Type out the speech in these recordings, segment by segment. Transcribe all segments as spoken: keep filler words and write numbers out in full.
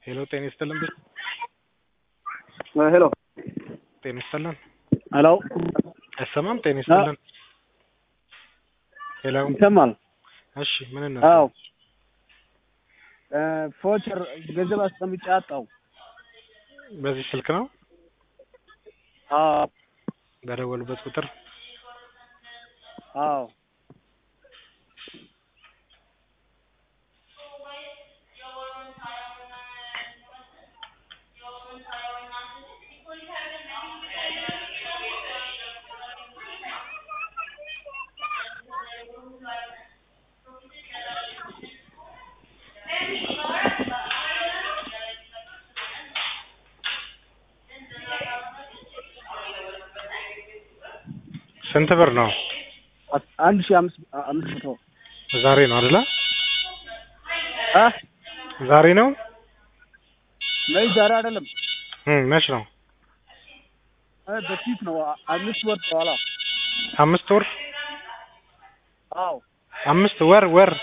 ሄሎ ጤና ይስጥልን። ሄሎ ጤና ይስጥልን። ሄሎ አይሰማም? ጤና ይስጥልን። ሄሎ ይሰማል? እሺ ምን ነው? አዎ ፎቸር ገንዘብ አስቀምጬ አጣው። በዚህ ስልክ ነው? አዎ በደወሉበት ቁጥር? አዎ ስንት ብር ነው? አንድ ሺህ አምስት አምስት መቶ ዛሬ ነው አይደል? አ ዛሬ ነው? ላይ ዛሬ አይደለም። እም መች ነው? አ በፊት ነው። አምስት ወር በኋላ። አምስት ወር? አዎ አምስት ወር ወር?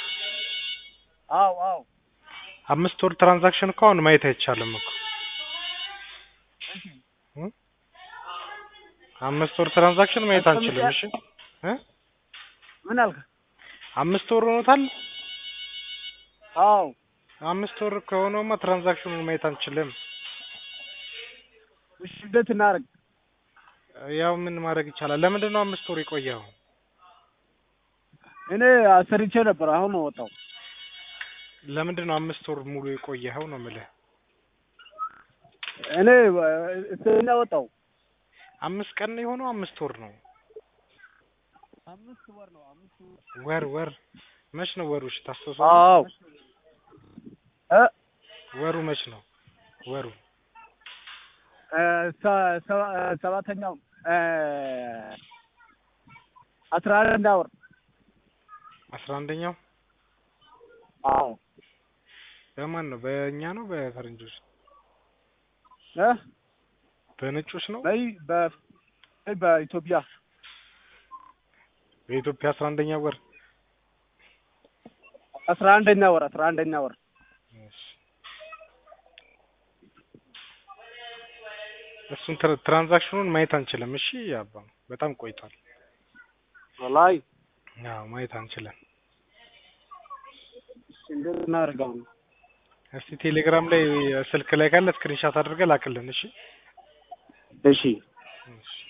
አዎ አዎ አምስት ወር ትራንዛክሽን እኮ አሁን ማየት አይቻልም እኮ። አምስት ወር ትራንዛክሽን ማየት አንችልም። እሺ እ ምን አልክ? አምስት ወር ሆኖታል? አዎ አምስት ወር ከሆነማ ትራንዛክሽኑን ማየት አንችልም። እሺ እንዴት እናድርግ? ያው ምን ማድረግ ይቻላል? ለምንድን ነው አምስት ወር የቆየው? እኔ አሰርቼ ነበር፣ አሁን ነው ወጣው። ለምንድን ነው አምስት ወር ሙሉ የቆየኸው ነው የምልህ? እኔ እኔ ወጣው። አምስት ቀን ነው የሆነው? አምስት ወር ነው? አምስት ወር ነው። አምስት ወር ወር መች ነው ወሩ? እሺ ታስታውሰው? አዎ እ ወሩ መች ነው ወሩ? እ ሰባተኛው እ አስራ አንደኛ ወር አስራ አንደኛው? አዎ በማን ነው? በእኛ ነው በፈረንጆች? እ በነጮች ነው? በይ በ በኢትዮጵያ በኢትዮጵያ አስራ አንደኛ ወር አስራ አንደኛ ወር አስራ አንደኛ ወር። እሱን ትራንዛክሽኑን ማየት አንችልም። እሺ አባ በጣም ቆይቷል። ወላሂ አዎ ማየት አንችልም። እንዴት እናድርገው? እስቲ ቴሌግራም ላይ ስልክ ላይ ካለ ስክሪንሻት አድርገህ ላክልን። እሺ እሺ እሺ